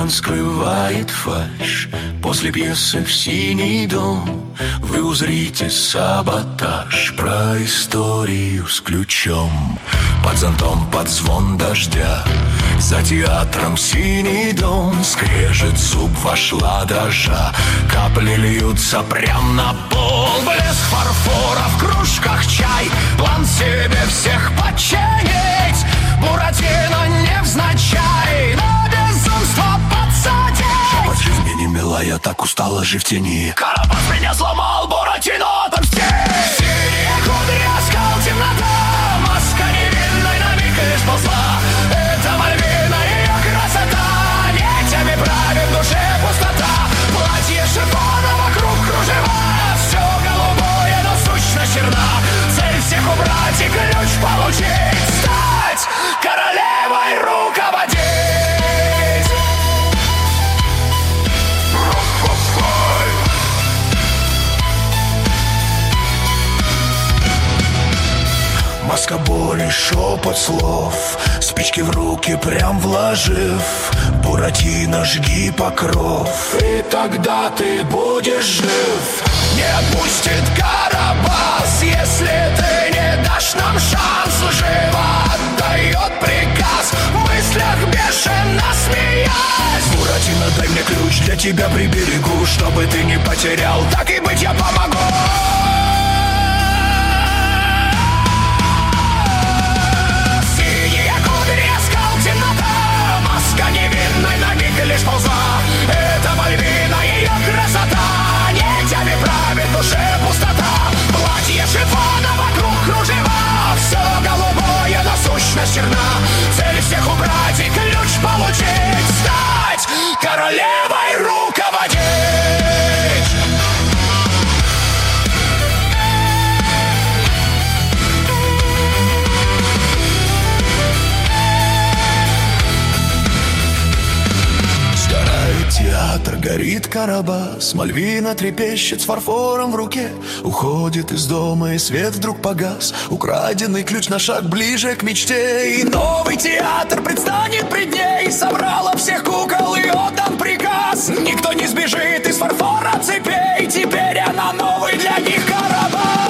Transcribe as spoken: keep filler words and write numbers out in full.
Экран скрывает фальшь. После пьесы в синий дом вы узрите саботаж. Про историю с ключом. Под зонтом, под звон дождя. За театром синий дом. Скрежет зуб, вошла дрожа. Капли льются прям на пол. Блеск фарфора в кружках чай. План себе всех подчинить. Буратино невзначай. На безумство подсадить. Шепот жизни не мила, я так устала жить в тени. Карапас меня сломал, Буратино отомсти. Синие кудри, оскал, темнота. Маска невинной на миг лишь ползла. Это Мальвина, ее красота. Нитями правит в душе пустота. Платье шифона, вокруг кружева. Все голубое, но сущность черна. Цель всех убрать и ключ получить. Стать королевой, руководить. Маска боли, шепот слов. Спички в руки прям вложив. Буратино, жги покров. И тогда ты будешь жив. Не отпустит Карабас, если ты не дашь нам шанс. Живо отдает приказ, в мыслях бешено смеясь. Буратино, дай мне ключ, для тебя приберегу. Чтобы ты не потерял, так и быть я помогу. Невинной на миг лишь ползла. Это Мальвина, ее красота. Нитями правит в душе пустота. Платье шифона, вокруг кружева. Все голубое, но сущность черна. Цель всех убрать и ключ получить. Стать королевой, руководить. Театр, горит Карабас. Мальвина трепещет с фарфором в руке. Уходит из дома, и свет вдруг погас. Украденный ключ на шаг ближе к мечте. И новый театр предстанет пред ней. Собрала всех кукол и отдан приказ. Никто не сбежит из фарфора цепей. Теперь она новый для них Карабас.